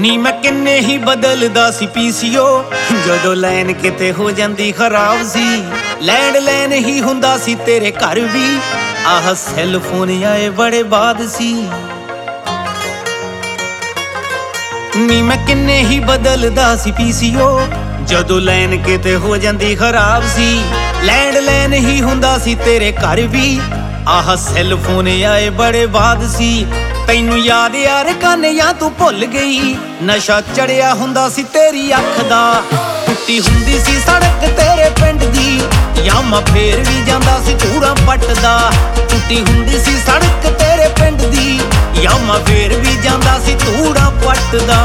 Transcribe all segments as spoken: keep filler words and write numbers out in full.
ਨੀ मैं किन्ने ही बदलदा सी पीसीओ जदों लैन किते हो जांदी खराब सी लैंड लैन ही हुंदा सी तेरे घर भी आह सैल फोन आए बड़े बाद सी नी मैं किन्ने ही बदलदा सी पीसीओ जदों लैन किते हो जांदी खराब सी लैंड लैन ही हुंदा सी तेरे घर भी आह सैल फोन आए बड़े बाद सी तैनू याद यार कान्या तू भुल गई नशा चढ़िया हुंदा सी तेरी अख दा टुट्टी हुंदी सी सड़क तेरे पिंड दी या मैं फेर भी जांदा सी कूड़ा पटदा टुट्टी हुंदी सी सड़क तेरे पिंड दी या मैं फेर भी जांदा सी कूड़ा पटदा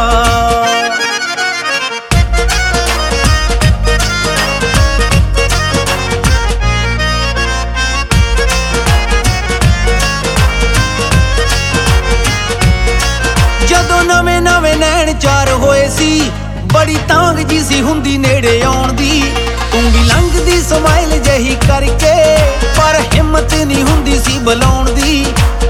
ਜਦੋਂ ਨਵੇਂ ਨਵੇਂ ਨੈਣ ਚਾਰ ਹੋਏ ਸੀ ਬੜੀ ਤਾਂਗ ਜੀ ਸੀ ਹੁੰਦੀ ਨੇੜੇ ਆਉਣ ਦੀ ਤੂੰ ਵੀ ਲੰਘਦੀ ਸਮਾਈਲ ਜਹੀ ਕਰਕੇ ਪਰ ਹਿੰਮਤ ਨਹੀਂ ਹੁੰਦੀ ਸੀ ਬੁਲਾਉਣ ਦੀ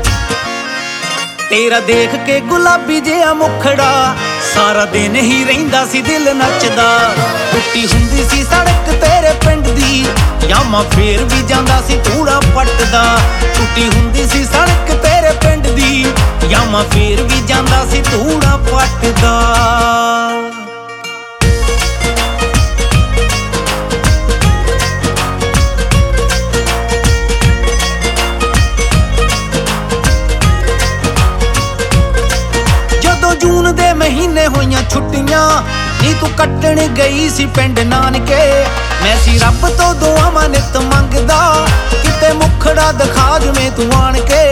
ਤੇਰਾ ਦੇਖ ਕੇ ਗੁਲਾਬੀ ਜਿਹਾ ਮੁਖੜਾ ਸਾਰਾ ਦਿਨ ਹੀ ਰਹਿੰਦਾ ਸੀ ਦਿਲ ਨੱਚਦਾ ਟੁੱਟੀ ਹੁੰਦੀ ਸੀ ਸੜਕ ਤੇਰੇ ਪਿੰਡ ਦੀ ਜਾਂ ਮੈਂ ਫੇਰ ਵੀ ਜਾਂਦਾ ਸੀ ਕੂੜਾ ਪੱਟਦਾ ਟੁੱਟੀ ਹੁੰਦੀ ਸੀ ਸੜਕ ਤੇਰੇ ਪਿੰਡ ਦੀ ਜਾਂ ਮੈਂ ਫੇਰ ਵੀ ਜਾਂਦਾ ਸੀ ਕੂੜਾ ਪੱਟਦਾ जून दे महीने होइयां छुट्टियां नी तू कट्टण गई सी पिंड नानके मैं सी रब तो दुआवां नित मंगदा किते मुखड़ा दिखा जवें तू आण के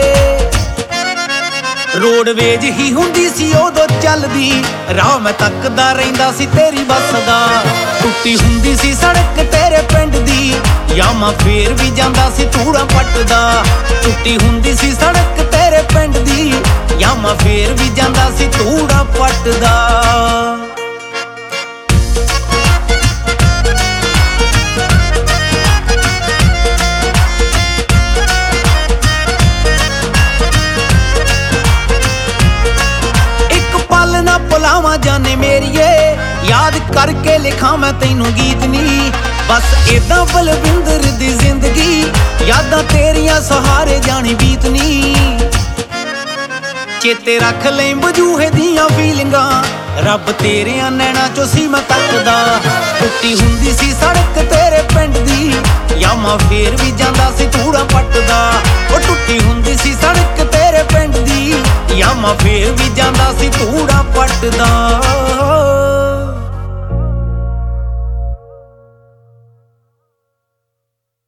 रोडवेज ही हुंदी सी उदों चलदी राह मैं तकदा रहिंदा सी तेरी बस दा टुट्टी हुंदी सी सड़क तेरे पिंड दी या मैं फेर भी जांदा सी कूड़ा पटदा टुट्टी हुंदी सी सड़क तेरे पिंड दी या मैं फेर भी जांदा सी कूड़ा पटदा भुलावा जाने मेरिए याद करके लिखा मैं तैनू गीत नी बस इदा बलविंदर दी जिंदगी यादां तेरियां सहारे जानी बीतनी चेते रख ले वजूहे दियां फीलिंगां रब तेरियां नैना चो सी मैं तकदा टुट्टी हुंदी सी सड़क तेरे पिंड दी या मैं फेर भी जांदा सी कूड़ा पटदा ओ टुट्टी हुंदी सी सड़क तेरे पिंड दी या मैं फेर भी जांदा सी कूड़ा पटदा।